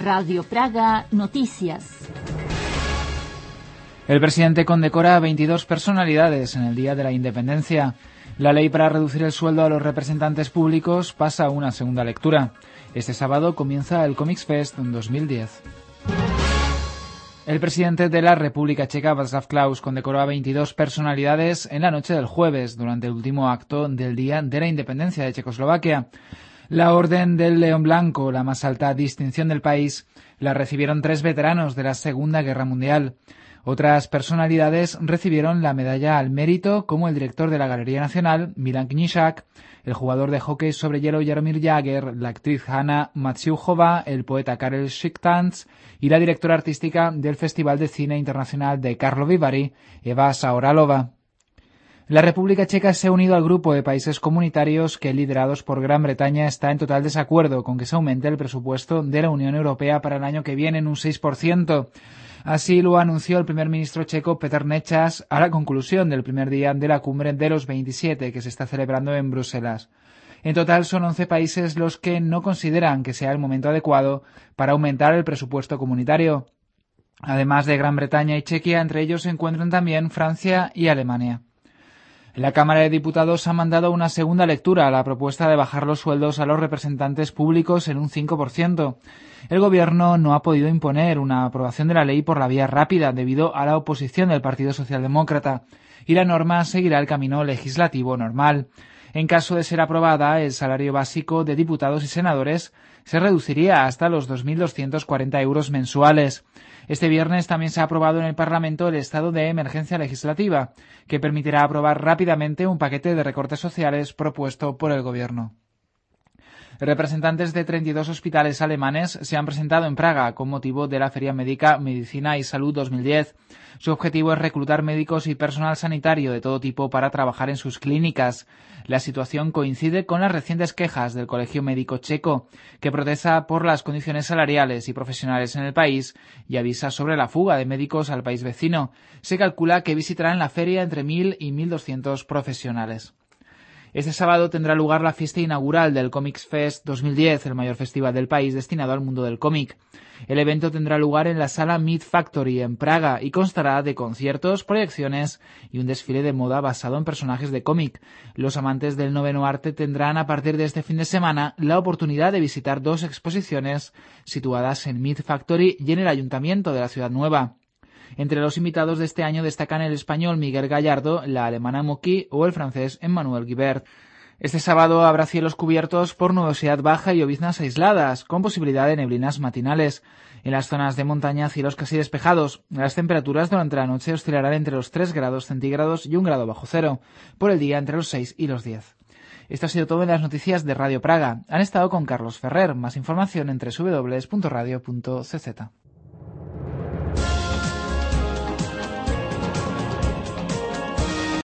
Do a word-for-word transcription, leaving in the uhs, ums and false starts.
Radio Praga Noticias. El presidente condecora a veintidós personalidades en el Día de la Independencia. La ley para reducir el sueldo a los representantes públicos pasa a una segunda lectura. Este sábado comienza el Comics Fest dos mil diez. El presidente de la República Checa, Václav Klaus, condecoró a veintidós personalidades en la noche del jueves, durante el último acto del Día de la Independencia de Checoslovaquia. La Orden del León Blanco, la más alta distinción del país, la recibieron tres veteranos de la Segunda Guerra Mundial. Otras personalidades recibieron la medalla al mérito, como el director de la Galería Nacional, Milan Knižák, el jugador de hockey sobre hielo Jaromír Jágr, la actriz Hanna Matsiuková, el poeta Karel Šiktanc y la directora artística del Festival de Cine Internacional de Karlovy Vary, Eva Sauralova. La República Checa se ha unido al grupo de países comunitarios que, liderados por Gran Bretaña, está en total desacuerdo con que se aumente el presupuesto de la Unión Europea para el año que viene en un seis por ciento. Así lo anunció el primer ministro checo Petr Nečas a la conclusión del primer día de la cumbre de los veintisiete que se está celebrando en Bruselas. En total son once países los que no consideran que sea el momento adecuado para aumentar el presupuesto comunitario. Además de Gran Bretaña y Chequia, entre ellos se encuentran también Francia y Alemania. La Cámara de Diputados ha mandado una segunda lectura a la propuesta de bajar los sueldos a los representantes públicos en un cinco por ciento. El Gobierno no ha podido imponer una aprobación de la ley por la vía rápida debido a la oposición del Partido Socialdemócrata, y la norma seguirá el camino legislativo normal. En caso de ser aprobada, el salario básico de diputados y senadores se reduciría hasta los dos mil doscientos cuarenta euros mensuales. Este viernes también se ha aprobado en el Parlamento el estado de emergencia legislativa, que permitirá aprobar rápidamente un paquete de recortes sociales propuesto por el Gobierno. Representantes de treinta y dos hospitales alemanes se han presentado en Praga con motivo de la Feria Médica, Medicina y Salud dos mil diez. Su objetivo es reclutar médicos y personal sanitario de todo tipo para trabajar en sus clínicas. La situación coincide con las recientes quejas del Colegio Médico Checo, que protesta por las condiciones salariales y profesionales en el país y avisa sobre la fuga de médicos al país vecino. Se calcula que visitarán la feria entre mil y mil doscientos profesionales. Este sábado tendrá lugar la fiesta inaugural del Comics Fest dos mil diez, el mayor festival del país destinado al mundo del cómic. El evento tendrá lugar en la sala Meat Factory en Praga y constará de conciertos, proyecciones y un desfile de moda basado en personajes de cómic. Los amantes del noveno arte tendrán a partir de este fin de semana la oportunidad de visitar dos exposiciones situadas en Meat Factory y en el Ayuntamiento de la Ciudad Nueva. Entre los invitados de este año destacan el español Miguel Gallardo, la alemana Moki o el francés Emmanuel Guibert. Este sábado habrá cielos cubiertos por nubosidad baja y lloviznas aisladas, con posibilidad de neblinas matinales. En las zonas de montaña, cielos casi despejados. Las temperaturas durante la noche oscilarán entre los tres grados centígrados y un grado bajo cero. Por el día, entre los seis y los diez. Esto ha sido todo en las noticias de Radio Praga. Han estado con Carlos Ferrer. Más información en doble u doble u doble u punto radio punto c z.